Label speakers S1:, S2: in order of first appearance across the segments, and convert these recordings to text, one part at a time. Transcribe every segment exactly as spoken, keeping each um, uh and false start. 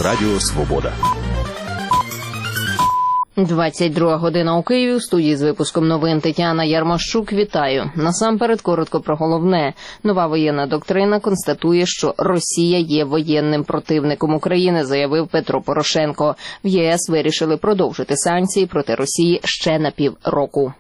S1: Радіо Свобода.
S2: двадцять друга година у Києві. У студії з випуском новин Тетяна Ярмощук. Вітаю. Насамперед, коротко про головне. Нова воєнна доктрина констатує, що Росія є воєнним противником України, заявив Петро Порошенко. В ЄС вирішили продовжити санкції проти Росії ще на півроку.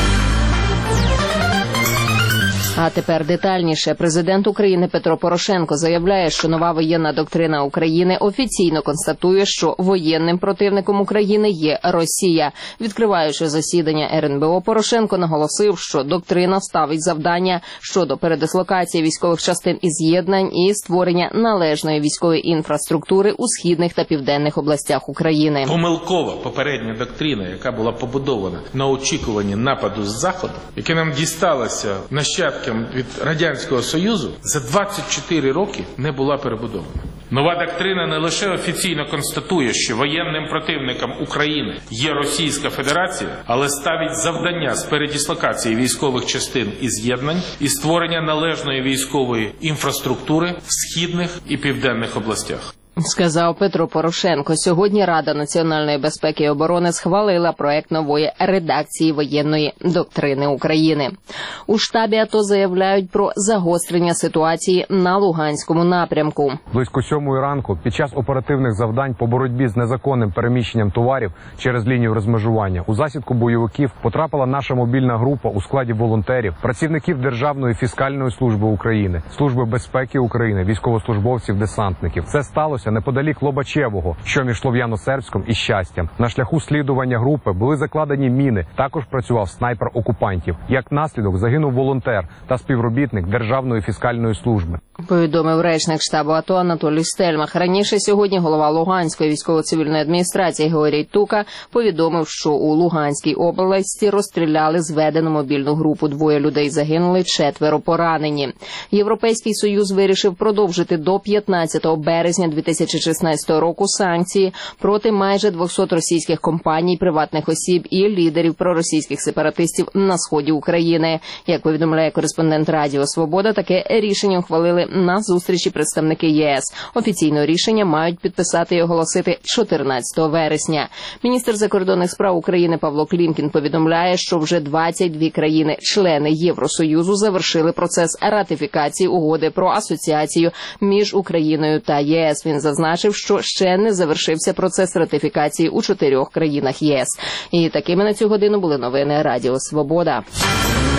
S2: А тепер детальніше. Президент України Петро Порошенко заявляє, що нова воєнна доктрина України офіційно констатує, що воєнним противником України є Росія. Відкриваючи засідання ер ен бе о, Порошенко наголосив, що доктрина ставить завдання щодо передислокації військових частин і з'єднань і створення належної військової інфраструктури у східних та південних областях України.
S3: Помилкова попередня доктрина, яка була побудована на очікуванні нападу з Заходу, яке нам дісталося нащадки від Радянського Союзу, за двадцять чотири роки не була перебудована. Нова доктрина не лише офіційно констатує, що воєнним противником України є Російська Федерація, але ставить завдання з передислокації військових частин і з'єднань і створення належної військової інфраструктури в східних і південних областях.
S2: Сказав Петро Порошенко. Сьогодні Рада національної безпеки і оборони схвалила проект нової редакції воєнної доктрини України. У штабі АТО заявляють про загострення ситуації на Луганському напрямку.
S4: Близько сьомої ранку під час оперативних завдань по боротьбі з незаконним переміщенням товарів через лінію розмежування у засідку бойовиків потрапила наша мобільна група у складі волонтерів, працівників Державної фіскальної служби України, Служби безпеки України, військовослужбовців-десантників. Це сталося неподалік Лобачевого, що між Слов'яно-Сербськом і Щастям. На шляху слідування групи були закладені міни. Також працював снайпер окупантів. Як наслідок загинув волонтер та співробітник Державної фіскальної служби.
S2: Повідомив речник штабу АТО Анатолій Стельмах. Раніше сьогодні голова Луганської військово-цивільної адміністрації Георгій Тука повідомив, що у Луганській області розстріляли зведену мобільну групу. Двоє людей загинули, четверо поранені. Європейський Союз вирішив продовжити до п'ятнадцятого березня дві тисячі шістнадцятого року санкції проти майже двохсот російських компаній, приватних осіб і лідерів проросійських сепаратистів на сході України. Як повідомляє кореспондент Радіо Свобода, таке рішення ухвалили на зустрічі представники ЄС. Офіційне рішення мають підписати і оголосити чотирнадцятого вересня. Міністр закордонних справ України Павло Клімкін повідомляє, що вже двадцять дві країни-члени Євросоюзу завершили процес ратифікації угоди про асоціацію між Україною та ЄС. Він зазначив, що ще не завершився процес ратифікації у чотирьох країнах ЄС. І такими на цю годину були новини Радіо Свобода.